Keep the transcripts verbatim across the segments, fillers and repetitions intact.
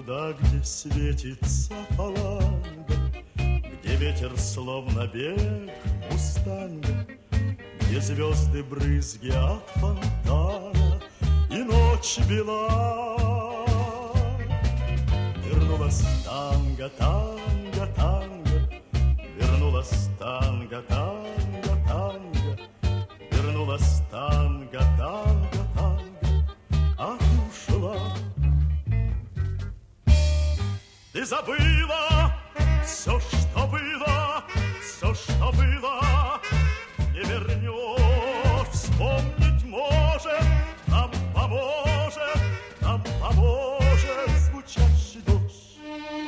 Туда, где светится фаланга, где ветер словно бег мустанга, где звезды брызги от фонтана и ночь бела. Вернулась танго, танго, танго, вернулась танго, танго, танго, вернулась танго, танго, танго, а ты ушла. Ты забыла все, что было, все, что было, не вернешь. Вспомнить может, нам поможет, нам поможет звучащий дождь.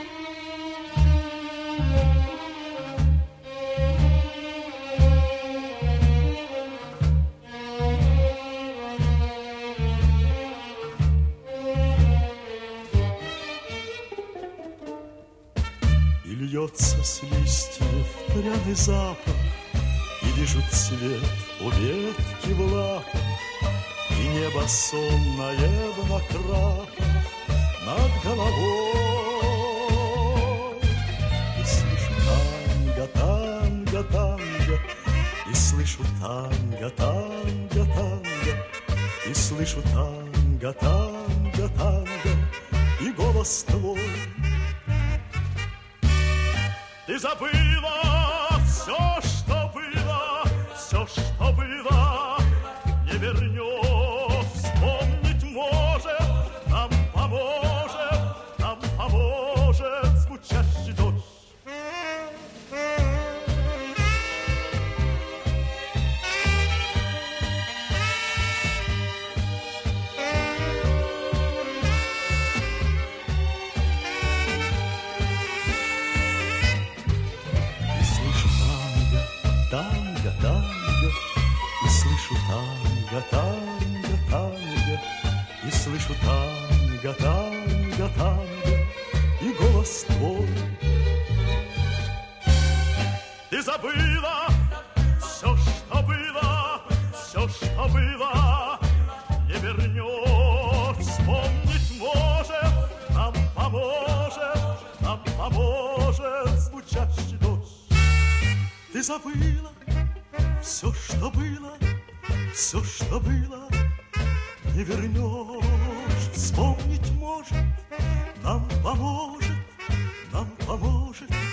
И льется с листьев пряный запах, и вижу цвет у ветки в лаках, и небо сонное в накрапах над головой. И слышу танго, танго, танго, и слышу танго, танго, танго, и слышу танго, танго, танго, и голос твой. Ты забыла все, что было, все, что было, не вернешь. Вспомнить может, нам поможет, нам поможет звучащий дождь. Танго, танго, и слышу танго, танго, танго, и слышу танго, танго, танго, и голос твой. Ты забыла все, что было, все, что было, не вернешь. Вспомнить может, нам поможет, нам поможет звучащий дождь. Ты забыла все, что было, все, что было, не вернешь. Вспомнить может, нам поможет, нам поможет